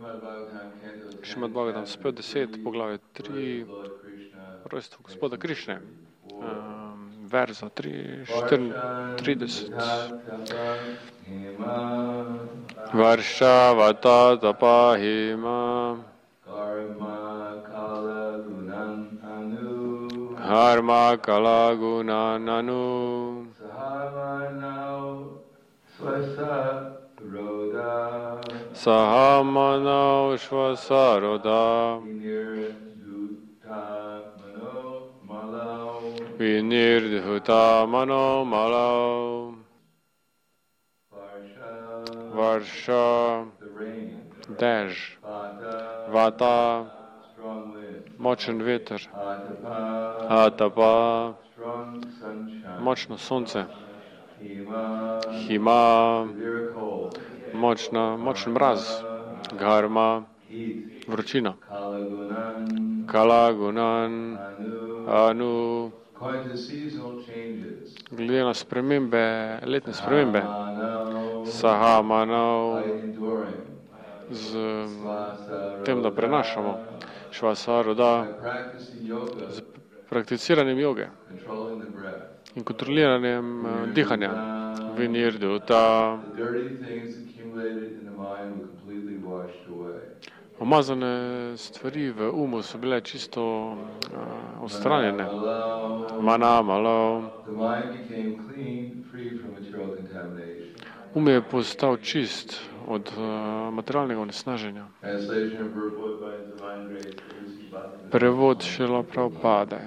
Šrimad Bhagavatam 110, poglavje 3, rojstvo gospoda Krišne, verza 34. Varšavata tapahima Harma kalagunananu Sahamanau Shvasaroda Vinirdhuta Mano Malau Varsha Dež Vata Močen veter Atapa Močno sonce Hima močen mraz Garma vročina Kalagunan Anu glede na spremembe, letne spremembe Sahamanau z tem, da prenašamo Švasaroda z prakticiranjem joge in kontroliranjem dihanja Vinirduta umazane stvari v umu so bile čisto odstranjene. Mana, malo. Um je postal čist od materialnega onesnaženja. Prevod Šrila Prabhupada.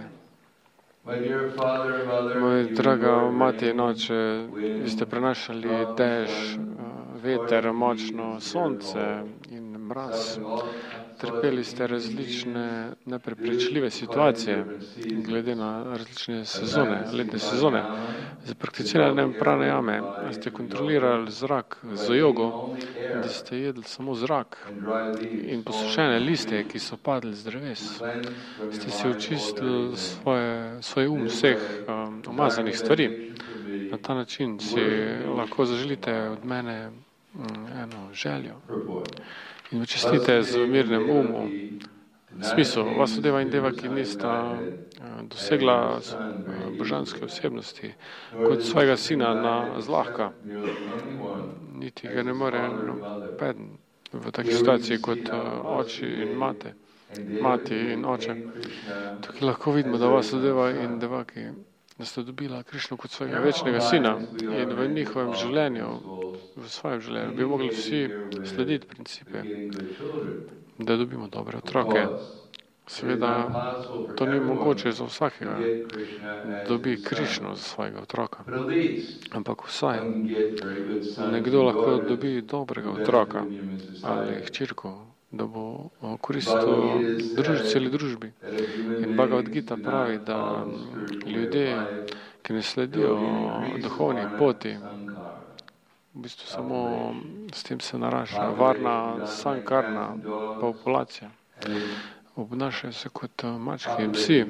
Moj draga mati in oče, vi ste prenašali dež, veter, močno sonce in mraz. Trpeli ste različne neprepričljive situacije glede na različne sezone, letne sezone. Za prakticiranjem pranajame ste kontrolirali zrak z jogo, da ste jedli samo zrak in posušene liste, ki so padli z dreves. Ste si očistili svoj vseh umazanih stvari. Na ta način si lahko zaželite od mene eno željo. In očistite z mirnem umu. V smislu, Vasudeva in Devaki nista dosegla božanske osebnosti kot svojega sina na zlahka. Niti ga ne more nobeden v taki situaciji kot oči in mati in oče. Tukaj lahko vidimo, da Vasudeva in Devaki da sta dobila Krišno kot svojega večnega sina in v njihovem življenju, v svojem življenju, bi mogli vsi slediti principe, da dobimo dobre otroke. Seveda, to ni mogoče za vsakega, da dobi Krišno za svojega otroka. Ampak vsaj nekdo lahko dobi dobrega otroka ali hčerko, da bo koristil celi družbi. In Bhagavad Gita pravi, da ljudje, ki ne sledijo duhovni poti, v bistvu samo s tem se narašča varna, sankarna populacija. Obnašajo se kot mačke in psi.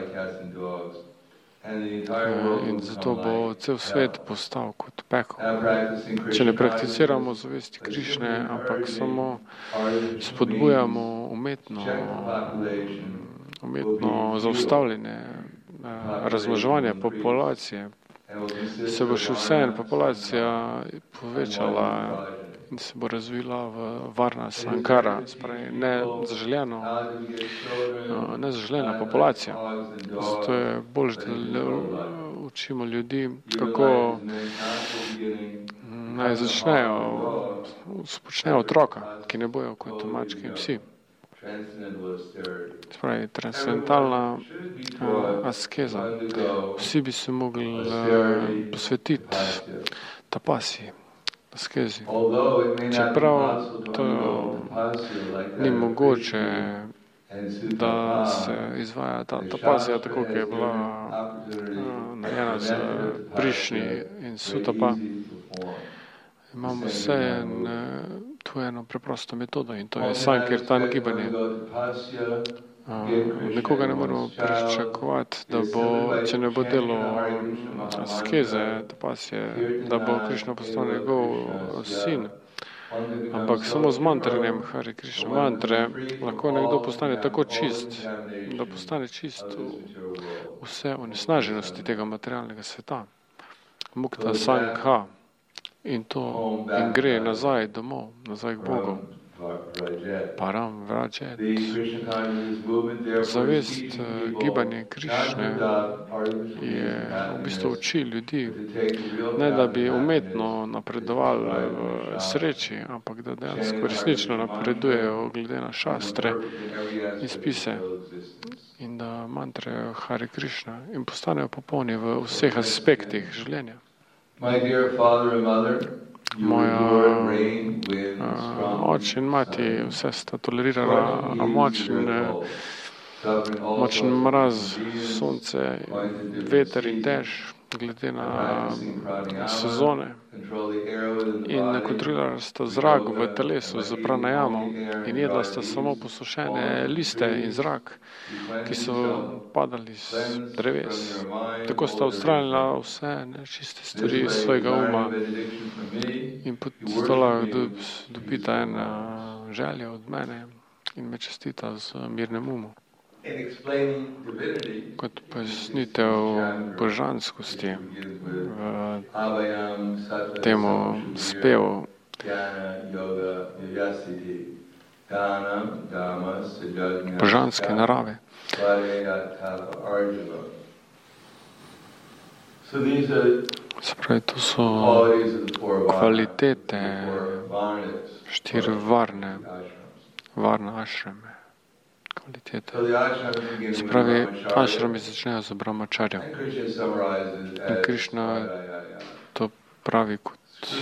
In zato bo cel svet postal kot pekel. Če ne prakticiramo zavesti Krišne, ampak samo spodbujamo umetno zaustavljanje razmnoževanja populacije, se bo še vseeno populacija povečala in se bo razvila v varna sankara, spravi nezaželena populacija. Zato je bolj, da učimo ljudi, kako naj spočnejo otroka, ki ne bojo kot mačke in psi. Spravi, transcendentalna askeza. Vsi bi se mogli posvetiti tapasiji, askezi. Čeprav to ni mogoče, da se izvaja ta tapasija tako, ki je bila narejena z Prišni in Sutapa, imamo vse tu eno preprosto metodo in to je sankirtan gibanje. Nekoga ne moramo pričakovati, da bo, če ne bo delo askeze, tapasije, da bo Krišna postal njegov sin. Ampak samo z mantranjem Hare Krishna mantre lahko nekdo postane tako čist, da postane čist vse onesnaženosti tega materialnega sveta. Mukta Sangha. In gre nazaj domov, nazaj k Bogu. Param Vrajet. Zavest gibanje Krišne je v bistvu uči ljudi, ne da bi umetno napredovali v sreči, ampak da dejansko resnično napredujejo glede na šastre in spise in da mantrajo Hare Krishna in postanejo popolni v vseh aspektih življenja. Moja oče in mati vse sta tolerirala močen mraz, sonce, veter in dež, glede na sezone. In kontrolirala sta zrak v telesu z pranajamo in jedla sta samo posušene liste in zrak, ki so padali z dreves. Tako sta odstranila vse nečiste stvari iz svojega uma in postola dobita ena želja od mene in me čestita z mirnem umu. Kot pojasnitev božanskosti v temu spevu božanske narave. Se pravi, to so kvalitete štiri varne ašrame. Kvalitete. Se pravi, ašrami začnejo z brahmačarjem. In Krišna to pravi kot,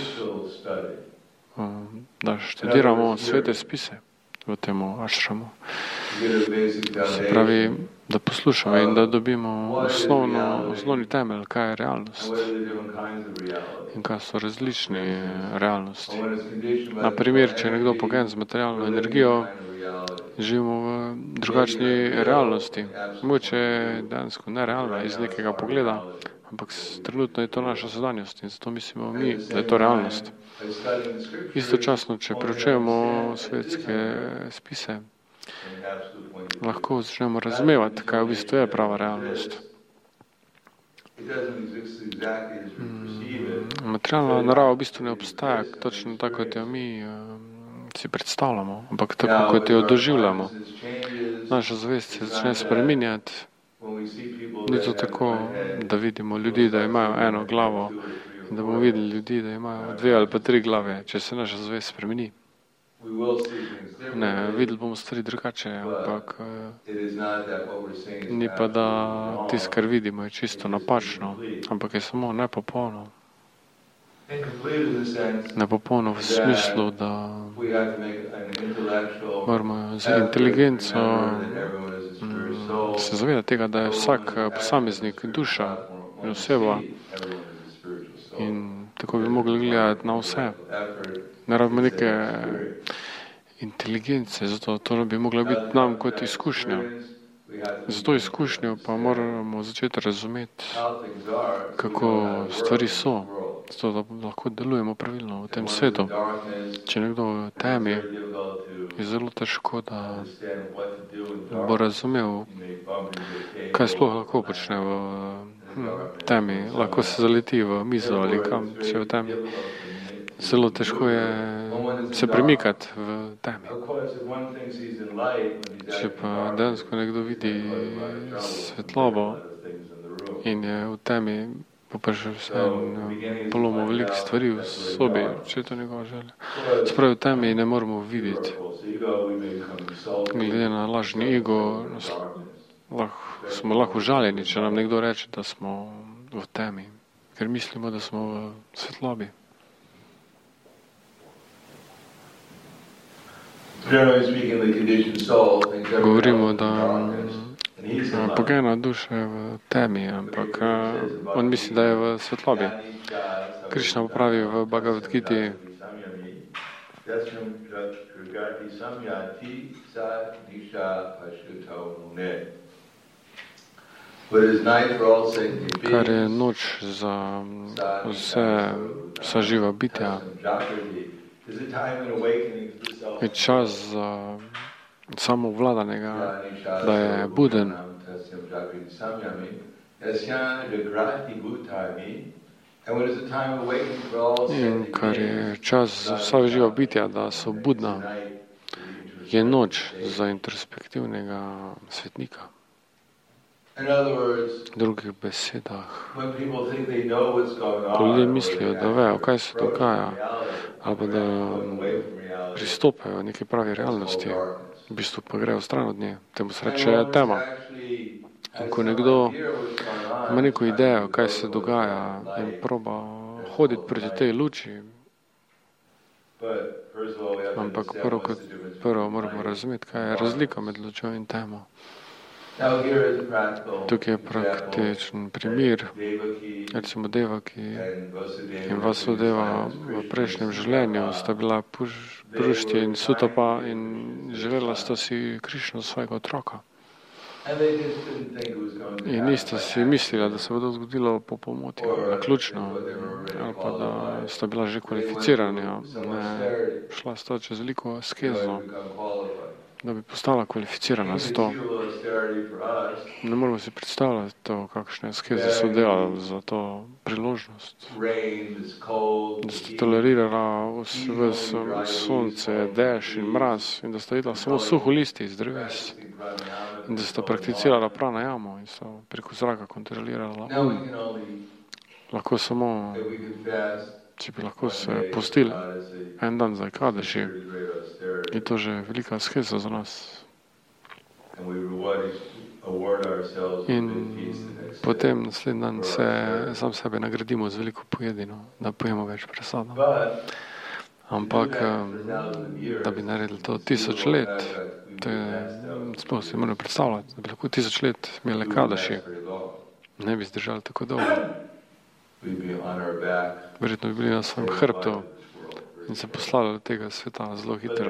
da študiramo svete spise v tem ašramu. Se pravi, da poslušamo in da dobimo osnovni temelj, kaj je realnost in kaj so različni realnosti. Na primer, če je nekdo pogojen z materialno energijo, živimo v drugačni realnosti. Mogoče je dejansko nerealna iz nekega pogleda, ampak trenutno je to naša sedanjost in zato mislimo mi, da je to realnost. Istočasno, če preučujemo svetske spise, lahko začnemo razumevati, kaj v bistvu je prava realnost. Materialna narava v bistvu ne obstaja točno tako, kot jo mi si predstavljamo, ampak tako, kot jo doživljamo. Naša zavest se začne spreminjati. Ni to tako, da vidimo ljudi, da imajo eno glavo in da bomo videli ljudi, da imajo 2 ali pa 3 glave, če se naša zavest spremeni. Ne, videli bomo stvari drugače, ampak ni pa, da tisto, kar vidimo, je čisto napačno, ampak je samo nepopolno. Nepopolno v smislu, da moramo z inteligenco se zavedati tega, da je vsak posameznik duša in oseba in tako bi mogli gledati na vse. Ne rabimo neke inteligence, zato to bi mogla biti nam kot izkušnja. Za to izkušnjo pa moramo začeti razumeti, kako stvari so, zato da lahko delujemo pravilno v tem svetu. Če nekdo v temi, je zelo težko, da bo razumel, kaj sploh lahko počne v temi. Lahko se zaleti v mizo ali kam, če v temi. Zelo težko je se premikati v temi. Če pa dejansko nekdo vidi svetlobo in je v temi, pa še vse poloma veliko stvari v sobi, če je to njegova želja. Spravi v temi ne moramo videti. Glede na lažni ego, smo lahko žaljeni, če nam nekdo reče, da smo v temi, ker mislimo, da smo v svetlobi. Govorimo, da pogojena duša je v temi, ampak on misli, da je v svetlobi. Krišna pravi v Bhagavad Giti, kar je noč za vsa živa bitja, je čas za samovladanega, da je buden. In kar je čas za vsa živa bitja, da so budna, je noč za introspektivnega svetnika. V drugih besedah, ko ljudje mislijo, da vejo, kaj se dogaja, ali da pristopajo neki pravi realnosti, v bistvu pa grejo stran od nje, temu se reče tema. In ko nekdo ima neko idejo, kaj se dogaja in proba hoditi proti tej luči, ampak prvo moramo razumeti, kaj je razlika med lučjo in temo. Tukaj je praktičen primer, recimo Devaki in Vasudeva v prejšnjem življenju sta bila Prušti in Sutapa in želela sta si Krišno svojega otroka. In nista si mislila, da se bo to zgodilo po pomoti, naključno, ali pa da sta bila že kvalificirana. Šla sta čez veliko askezo, da bi postala kvalificirana za to. Ne moramo si predstavljati to, kakšne askeze so delali za to priložnost. Da sta tolerirala sonce, dež in mraz in da sta jedla samo suho listi iz dreves. In da sta prakticirala pranajamo in sta preko zraka kontrolirala lahko samo, če bi lahko se postili en dan za Ekadeši, je to že velika askeza za nas. In potem naslednji dan sam sebe nagradimo z veliko pojedino, da pojemo več presada. Ampak, da bi naredili to 1000 let, sploh si moramo predstavljati, da bi lahko 1000 let imeli Ekadeši, ne bi zdržali tako dolgo. Verjetno bi bili na svojem hrbtu in se poslali od tega sveta zelo hitro.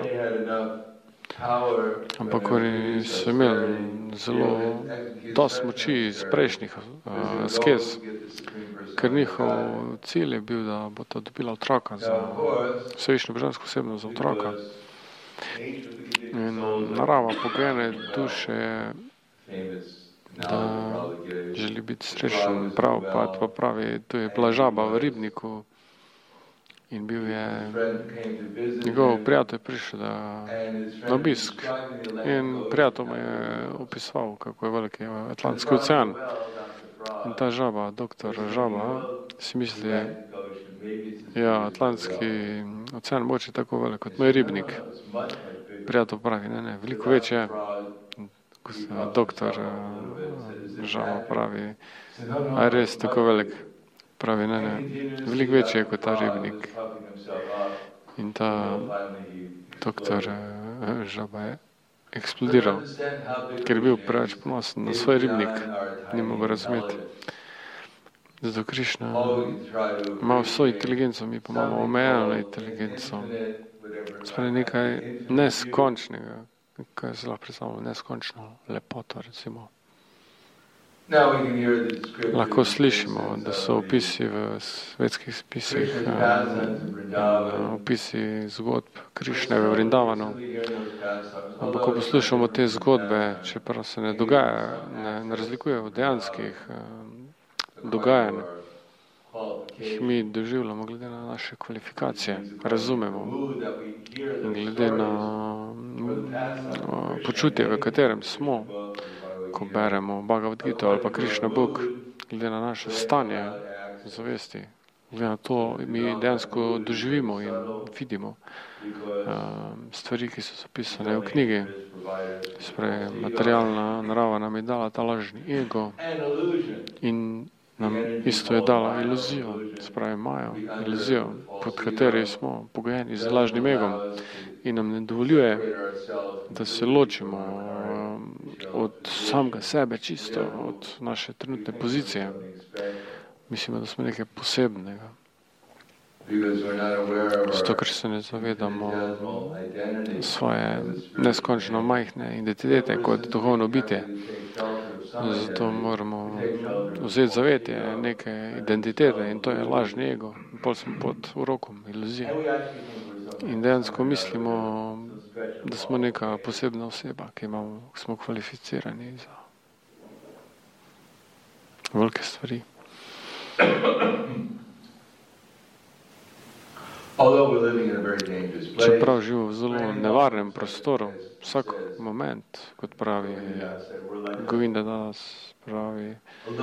Ampak oni so imeli zelo dosti moči iz prejšnjih askez, ker njihov cilj je bil, da bo to dobila otroka za vsevišnjo božansko osebnost za otroka. In narava pogojene duše je, da želi biti srečen, prav pa pravi, tu je bila žaba v ribniku in bil je, njegov prijatelj prišel na obisk in prijatelj mu je opisoval, kako je velik Atlantski ocean. In ta žaba, doktor žaba, si misli, ja, Atlantski ocean moče tako velik kot moj ribnik. Prijatelj pravi, ne, veliko več je. Doktor žaba pravi, a je res tako velik? Pravi, ne, veliko večji je kot ta ribnik. In ta doktor žaba je eksplodiral, ker je bil preveč ponosen na svoj ribnik, ni mogel razumeti. Zato Krišna ima vso inteligenco, mi pa imamo omejeno inteligenco. Spravi nekaj neskončnega, kaj se lahko predstavljamo, neskončno lepoto, recimo. Lahko slišimo, da so opisi v svetskih spisih, opisi zgodb Krišne v Vrindavanu. Ampak ko poslušamo te zgodbe, čeprav se ne dogaja, ne razlikuje od dejanskih dogajanj, jih mi doživljamo glede na naše kvalifikacije, razumemo in glede na počutje, v katerem smo, ko beremo Bhagavad Gita ali pa Krišna Bog, glede na naše stanje zavesti, glede na to, mi dejansko doživimo in vidimo stvari, ki so zapisane v knjigi. Spravi, materialna narava nam je dala ta lažni ego in nam isto je dala iluzijo, spravi Majo, iluzijo, pod kateri smo pogojeni z lažnim egom in nam ne dovoljuje, da se ločimo od samega sebe čisto, od naše trenutne pozicije. Mislimo, da smo nekaj posebnega. Zato, ker se ne zavedamo svoje neskončno majhne identitete kot duhovno bitje. Zato moramo vzeti zavetje neke identitete in to je lažni ego. Pol smo pod urokom iluzije. In dejansko mislimo, da smo neka posebna oseba, smo kvalificirani za velike stvari. Čeprav živimo v zelo nevarnem prostoru, vsak moment, kot pravi Govinda Das, pravi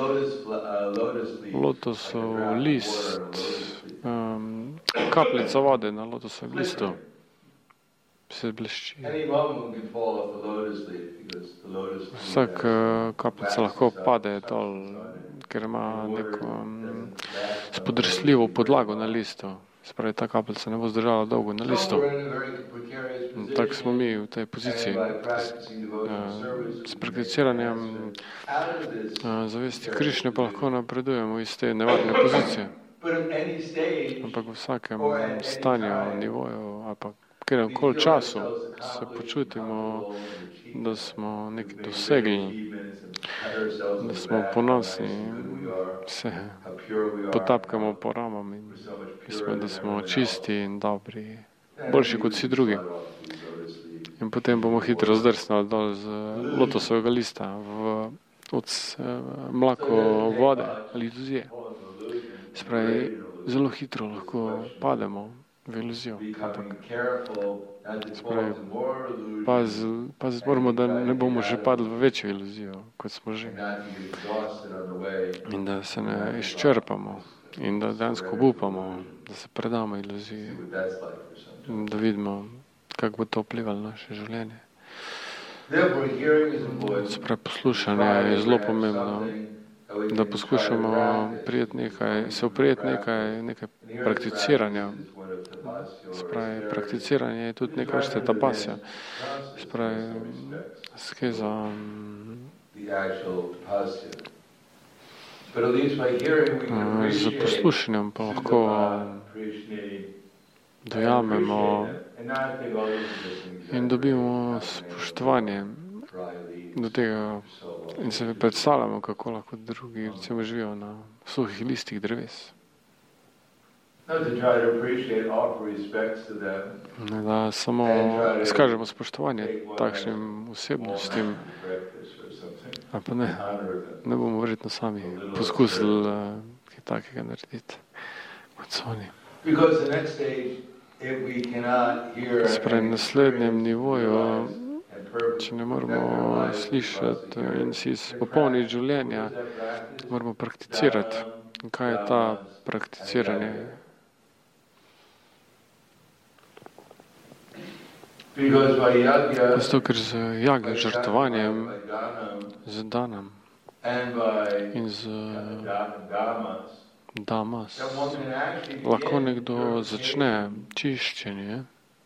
lotosov list, kapljica vode na lotosovem listu se blešči. Vsak kapljica lahko pade dol, ker ima neko spodrsljivo podlago na listu. Spravi, ta kapljica ne bo zdržala dolgo na listu. Tako smo mi v tej poziciji. S prakticiranjem zavesti Krišne pa lahko napredujemo iz te nevarne pozicije. Ampak v vsakem stanju, nivoju ali pa kjerkoli času se počutimo, da smo nekaj dosegli, da smo ponosni, se potapkamo po ramam in mislimo, da smo čisti in dobri, boljši kot vsi drugi. In potem bomo hitro zdrsnili dol z lotosovega lista v mlako vode ali iluzije. Spravi, zelo hitro lahko pademo v iluzijo. Spravi, paziti moramo, da ne bomo že padli v večjo iluzijo, kot smo že. In da se ne izčrpamo in da dejansko upamo, da se predamo iluziji, da vidimo, kako bo to vplivalo na naše življenje. Spravi, poslušanje je zelo pomembno, da poskušamo se oprijeti nekaj prakticiranja. Spravi, prakticiranje je tudi nekaj vrste tapasja. Spravi, skeza. Z poslušanjem pa lahko dojamemo in dobimo spoštovanje do tega in se predstavljamo, kako lahko drugi recimo živijo na suhih listih dreves. Da samo izkažemo spoštovanje takšnim osebnostim, ali pa ne bomo verjetno sami poskusili kaj takega narediti kot so oni. Spravi, na naslednjem nivoju, če ne moramo slišati in si popolniti življenja, moramo prakticirati. In kaj je ta prakticiranje? Zato, ker z jagem, žrtvovanjem, z danom in z damas lahko nekdo začne čiščenje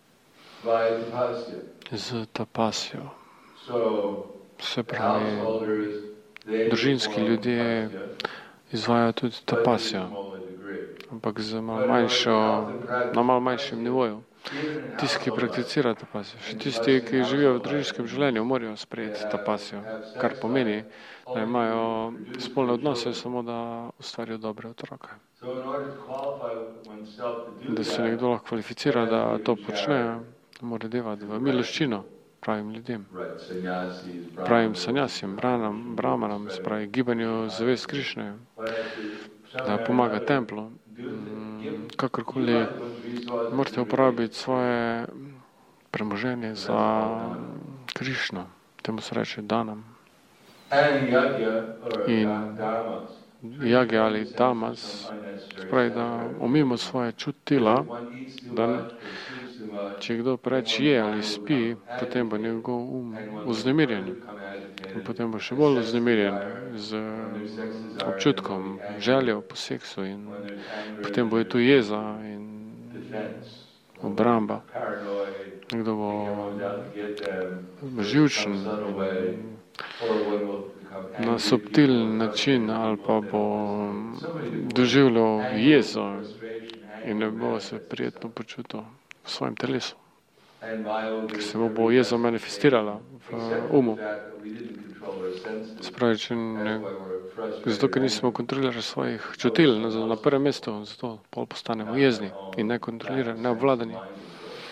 z tapasjo. Se pravi, družinski ljudje izvajajo tudi tapasjo, ampak na malo manjšem nivoju. Tisti, ki prakticirajo tapasjo, še tisti, ki živijo v družinskem življenju, morajo sprejeti tapasjo, kar pomeni, da imajo spolne odnose samo, da ustvarijo dobre otroke. Da se nekdo lahko kvalificira, da to počne, mora devati v miloščino pravim ljudem, pravim sanjasim, brahmanam, spravi gibanju zavest Krišne, da pomaga templu. Kakorkoli morate uporabiti svoje premoženje za Krišno, temu se reče danam. In jage ali damas, spravi, da omimo svoje čutila, da če kdo preveč je ali spi, potem bo njegov vznemirjen. In potem bo še bolj vznemirjen z občutkom, željo po seksu in potem bo je tu jeza in obramba. Nekdo bo živčen na subtilen način ali pa bo doživljal jezo in ne bo se prijetno počutil v svojem telesu, ker se bo jeza manifestirala v umu. Spravi, zato, ker nismo kontrolirali svojih čutil na prvem mestu, zato pol postanemo jezni in nekontrolirani, neobvladani.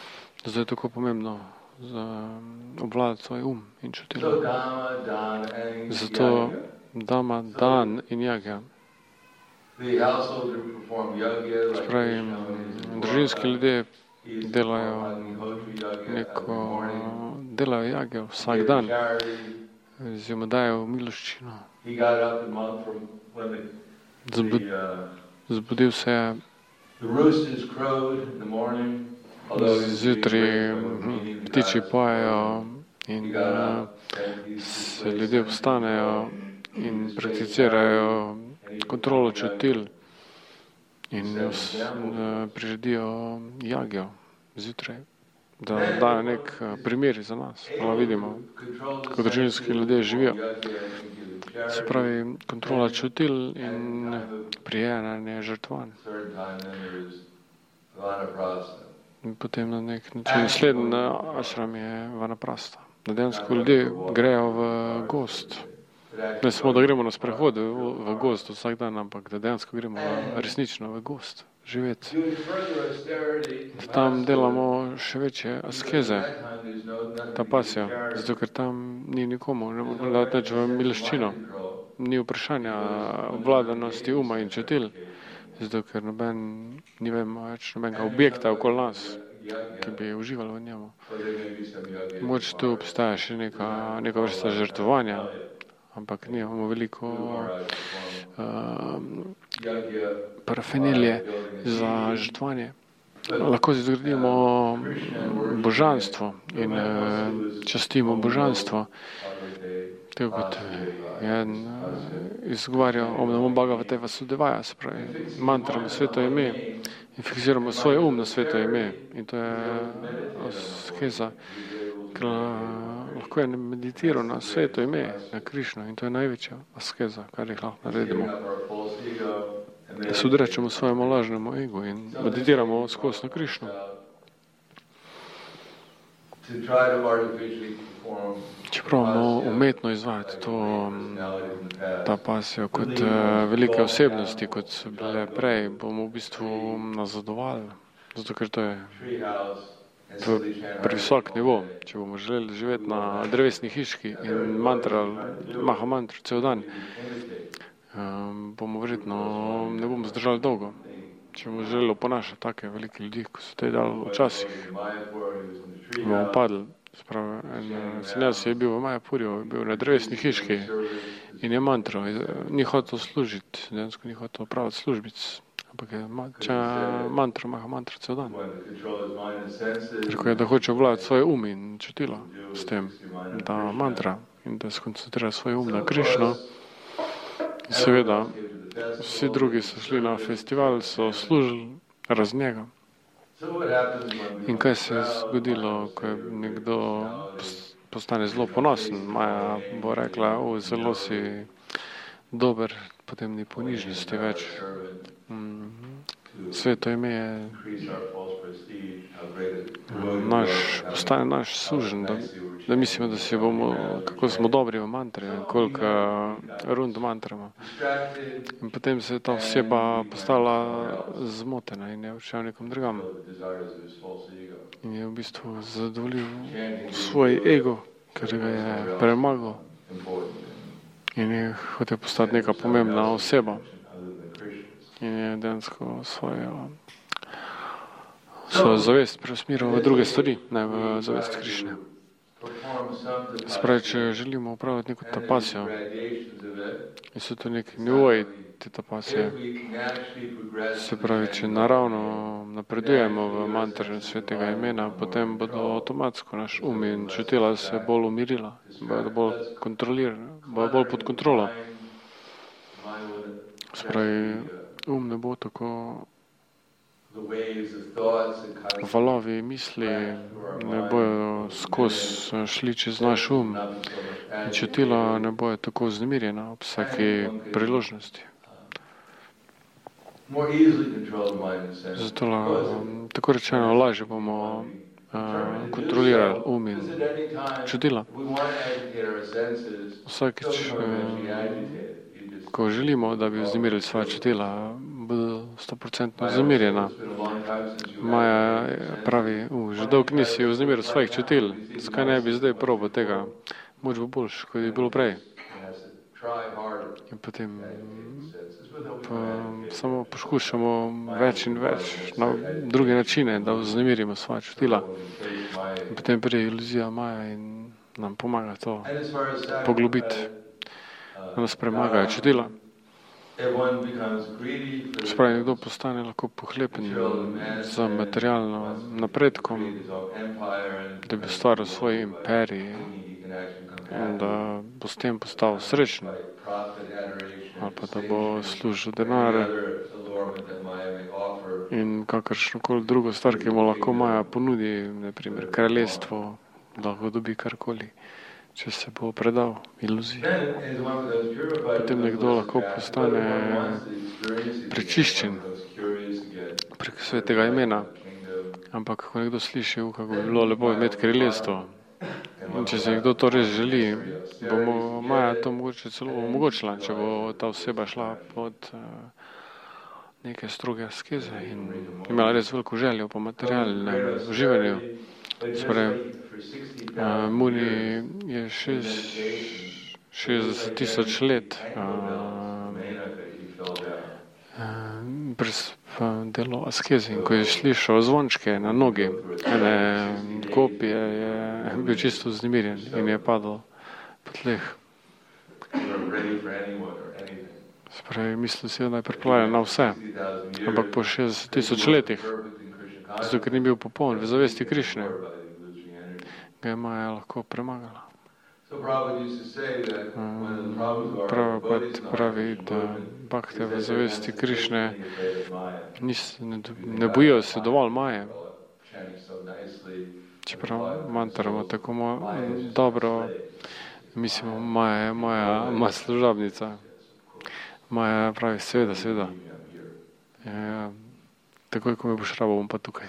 Zato je tako pomembno obvladati svoj in čutila. Zato dama, dan in jagja. Spravi, družinski ljudje delajo jagjo vsak dan, jim dajo miloščino. Zbudil se je zjutraj, ptiči pojejo in se ljudje vstanejo in prakticirajo kontrolo čutil in priredijo jagjo zjutraj, da dajo nek primer za nas, da vidimo, kako družinski ljudje živijo. Se pravi, kontrola čutil in prijenjanje žrtvanj. In potem na nek način slednji ašram je vanaprasta. Da dejansko ljudje grejo v gozd. Ne samo, da gremo na sprehod v gozd vsak dan, ampak da dejansko gremo resnično v gozd živeti. Da tam delamo še večje askeze, ta pasja, zato ker tam ni nikomu, ne bomo dati več v miloščino. Ni vprašanja vladanosti uma in čutil, zato ker ni več nobenega objekta okoli nas, ki bi uživali v njemu. Moč tu obstaja še neka vrsta žrtvovanja, ampak nimamo veliko parafenilije za žrtvovanje. Lahko si zgradimo božanstvo in častimo božanstvo. Tako kot je izgovarjal Om Namo Bhagavate Vasudevaya, se pravi, mantramo sveto ime in fiksiramo svoj na sveto ime. In to je askeza, ker lahko je meditiral na sveto ime, na Krišno, in to je največja askeza, kar jih lahko naredimo. Da se odrečemo svojemu lažnemu egu in meditiramo skozi na Krišno. Če pravimo umetno izvajati ta pasijo kot velike osebnosti, kot so bile prej, bomo v bistvu nazadovali, zato ker to je previsok nivo. Če bomo želeli živeti na drevesni hiški in maha mantro cel dan, bomo verjetno ne bomo zdržali dolgo. Če bomo želeli oponašati take velike ljudi, ko so te dali včasih, bomo padli. Spravi, Sanjasi je bil v Majapurju, je bil na drevesni hiški in je mantro, ni hotel služiti, dejansko ni hotel praviti službic, ampak je maha mantro cel dan. Rekel je, da hoče obvladati svoj in čutilo s tem, da mantra in da skoncentrira svoj na Krišno. In seveda, vsi drugi so šli na festival, so služili razen njega. In kaj se je zgodilo, ko je nekdo postane zelo ponosen? Maja bo rekla, zelo si dober, potem ni ponižnosti več. Sveto ime je postane naš suženj, da mislimo, da si bomo, kako smo dobri v mantri, koliko rund mantramo. In potem se je ta oseba postala zmotena in je odšel nekom drugam. In je v bistvu zadovoljil svoj ego, ker ga je premagal. In je hotel postati neka pomembna oseba. In je dejansko svojo zavest preusmeril v druge stvari, ne v zavest Krišne. Spravi, če želimo upravljati neko tapasijo, in so to neki nivoji te tapasije, se pravi, če naravno napredujemo v mantri svetega imena, potem bodo avtomatsko naš in čutila se bolj umirila, bodo bolj kontrolirana, bodo bolj pod kontrolo. Spravi, ne bo tako, valovi misli ne bojo skozi šli čez naš in čutila ne bojo tako vznemirjena ob vsaki priložnosti. Zato tako rečeno lažje bomo kontrolirali in čutila. Vsakič, ko želimo, da bi vznemirili svoja čutila, bodo 100% zamirjena. Maja pravi, že dolg nisi vznemiril svojih čutil, zakaj ne bi zdaj probal tega, moč bo boljš, kot je bilo prej. In potem samo poskušamo več in več na druge načine, da vznemirimo svoje čutila. In potem pride iluzija Maja in nam pomaga to poglobiti, da nas premagajo čutila. Spravi, nekdo postane lahko pohlepen za materialno napredkom, da bi ustvaril svoj imperij in da bo s tem postal srečen, ali pa da bo služil denar in kakršnokoli drugo stvar, ki mu lahko Maja ponudi, naprimer kraljestvo, lahko dobi karkoli, če se bo predal iluziji. Potem nekdo lahko postane prečiščen prek svetega imena, ampak ko nekdo sliši, kako bi bilo lepo imeti kraljestvo, in če se nekdo to res želi, bo Maja to mogoče celo omogočila, če bo ta oseba šla pod neke stroge askeze in imela res veliko željo po materialnem uživanju. Muni je 60,000 let brez delo askeze, in ko je slišal zvončke na nogi ene kopije, je bil čisto vznemirjen in je padel po tleh. Spravi, mislil si, da je pripravljen na vse, ampak po 60,000 letih, zato ker ni bil popoln v zavesti Krišne, ga je Maja lahko premagala. Prabhupada pravi, da bhakte v zavesti Krišne ne bojijo se dovolj Maje, čeprav mantramo tako dobro, mislimo, Maja je moja služabnica. Maja pravi, seveda. Takoj, ko me boš rabo, bom pa tukaj.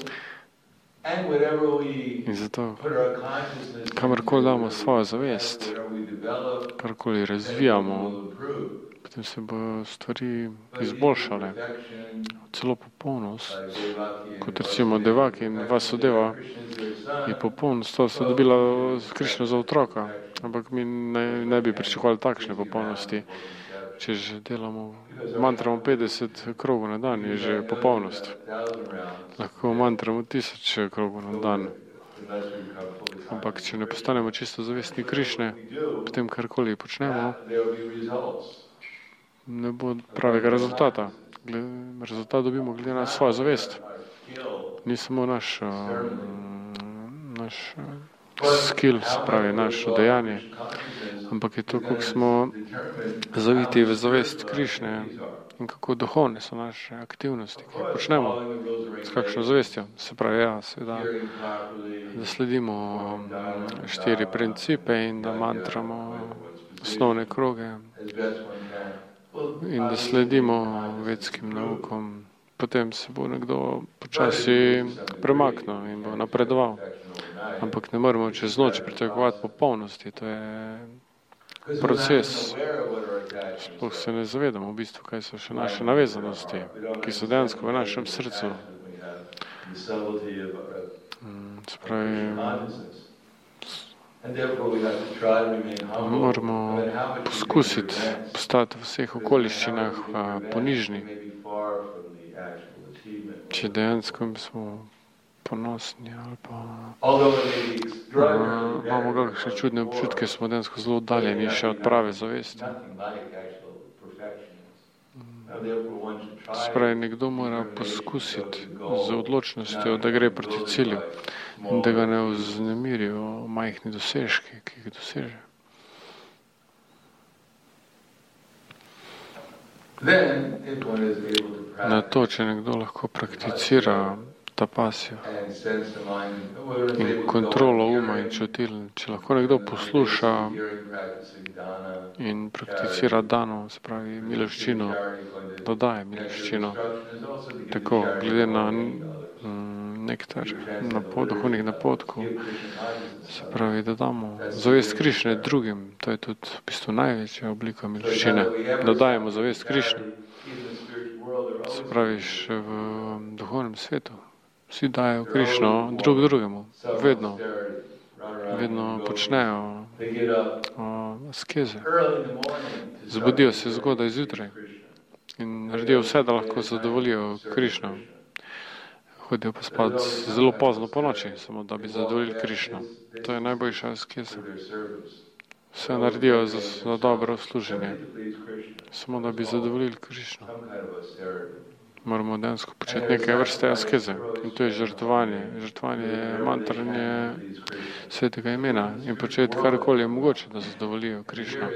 In zato, kamorkoli damo svojo zavest, karkoli razvijamo, potem se bo stvari izboljšale, celo popolnost, kot recimo Devaki in Vasudeva je popolnost, to so dobila Krišno za otroka, ampak mi ne bi pričakovali takšne popolnosti. Če že delamo, mantramo 50 krogov na dan, je že popolnost. Lahko mantramo 1000 krogov na dan. Ampak če ne postanemo čisto zavestni Krišne, potem karkoli počnemo, ne bo pravega rezultata. Rezultat dobimo glede na svojo zavest. Ni samo naš skill, se pravi naše dejanje, ampak je to, kako smo zaviti v zavest Krišne in kako duhovne so naše aktivnosti, ki jih počnemo, s kakšno zavestjo. Se pravi, seveda, da sledimo 4 principe in da mantramo osnovne kroge in da sledimo vedskim naukom. Potem se bo nekdo počasi premaknil in bo napredoval. Ampak ne moremo čez noč pričakovati popolnosti, to je proces. Sploh se ne zavedamo v bistvu, kaj so še naše navezanosti, ki so dejansko v našem srcu. Spravi, moramo poskusiti postati v vseh okoliščinah ponižni. Če dejansko smo ponosni ali pa imamo kakšne čudne občutke, smo dejansko zelo oddaljeni še od prave zavesti. Spravi, nekdo mora poskusiti z odločnostjo, da gre proti cilju in da ga ne vznemirijo majhni dosežki, ki jih doseže. Na to, če nekdo lahko prakticira tapasijo in kontrolo uma in čutil, če lahko nekdo posluša in prakticira dano, se pravi miloščino, dodaje miloščino, tako glede na nektar duhovnih napotkov, se pravi, da damo zavest Krišne drugim, to je tudi v bistvu največja oblika miloščine, da dajemo zavest Krišne. Se pravi, še v duhovnem svetu. Vsi dajo Krišno drug drugemu. Vedno počnejo askeze. Zbudijo se zgodaj zjutraj in naredijo vse, da lahko zadovoljijo Krišno. Hodijo pa spat zelo pozno po noči, samo da bi zadovoljili Krišno. To je najboljša askeza. Vse naredijo za dobro služenje, samo da bi zadovoljili Krišno. Moramo dejansko početi nekaj vrste askeze in to je žrtvovanje. Žrtvovanje je mantranje svetega imena in početi karkoli je mogoče, da zadovoljijo Krišno.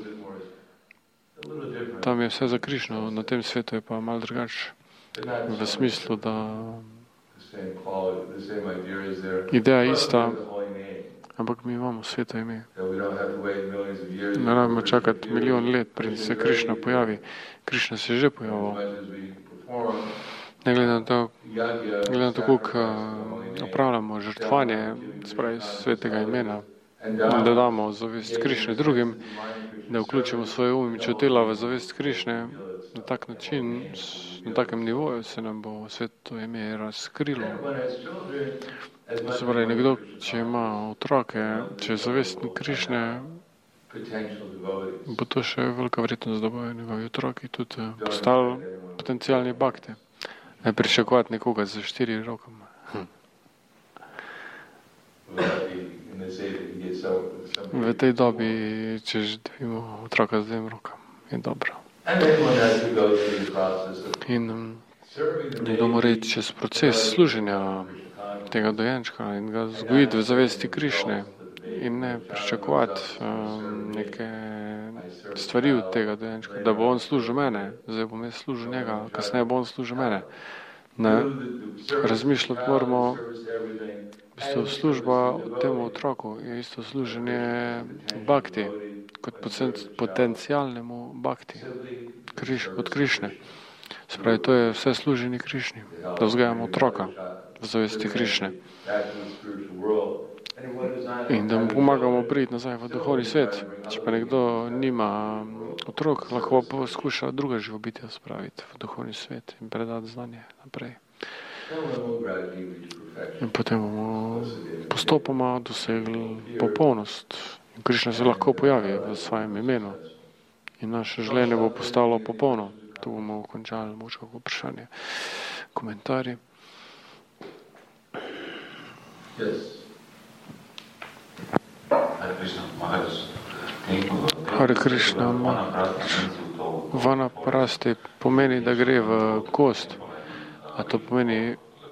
Tam je vse za Krišno, na tem svetu je pa malo drugače. V smislu, da ideja je ista, ampak mi imamo sveto ime. Ne rabimo čakati milijon let, preden se Krišna pojavi. Krišna se je že pojavil. Ne glede na to, koliko opravljamo žrtvovanje, spravi svetega imena, da damo zavest Krišne drugim, da vključimo svoje in čutila v zavest Krišne, na tak način, na takem nivoju se nam bo sveto ime razkrilo. Se pravi, nekdo, če ima otroke, če je zavestnik Krišne, bo to še velika verjetnost, da bojo njegovi otroki tudi postali potencijalni bakte. Ne pričakovati nekoga za 4 rokama. V tej dobi, če že dobimo otroka z 2 rokama, je dobro. In nekdo mora reči čez proces služenja tega dojenčka in ga vzgojiti v zavesti Krišne in ne pričakovati neke stvari od tega dojenčka, da bo on služil mene, zdaj bom jaz služil njega, kasneje bo on služil mene. Ne, razmišljati moramo, isto služba temu otroku je isto služenje bakti, kot potencialnemu bakti, od Krišne. Se pravi, to je vse služenje Krišni, da vzgajamo otroka v zavesti Krišne. In da mu pomagamo priti nazaj v duhovni svet. Če pa nekdo nima otrok, lahko poskuša druga živobitja spraviti v duhovni svet in predati znanje naprej. In potem bomo postopoma dosegli popolnost. In Krišna se lahko pojavi v svojem imenu. In naše življenje bo postalo popolno. Tu bomo končali moče kako vprašanje. Komentarji. Hare Krišna, vanaprasti pomeni, da gre v kost. A to pomeni,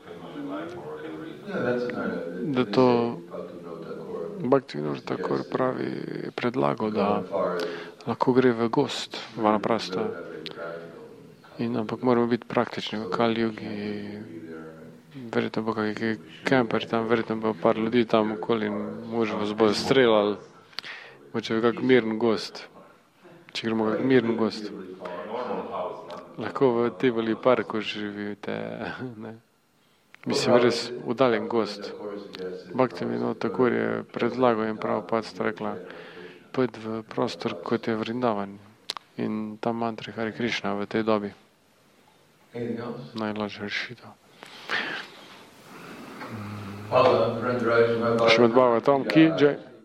da to Bhaktivinoda Thakur pravi, predlagal, da lahko gre v gost vanaprasta. Ampak moramo biti praktični v Kali Jugi. Verjetno bo kakšen kemper tam, verjetno bo par ljudi tam okoli in možno vas bo streljali. Moče v kak miren gost. Če gremo v kak miren gost. Lahko v Tivoli parku živite, ne. Mislim, res udaljen gost. Bhaktivinoda Thakur je predlagal in Prabhupada sta rekla, pojdi v prostor, kot je Vrindavan. In tam mantri Hare Krišna v tej dobi. Najlažja rešitev. Šrimad Bhagavatam ki jai.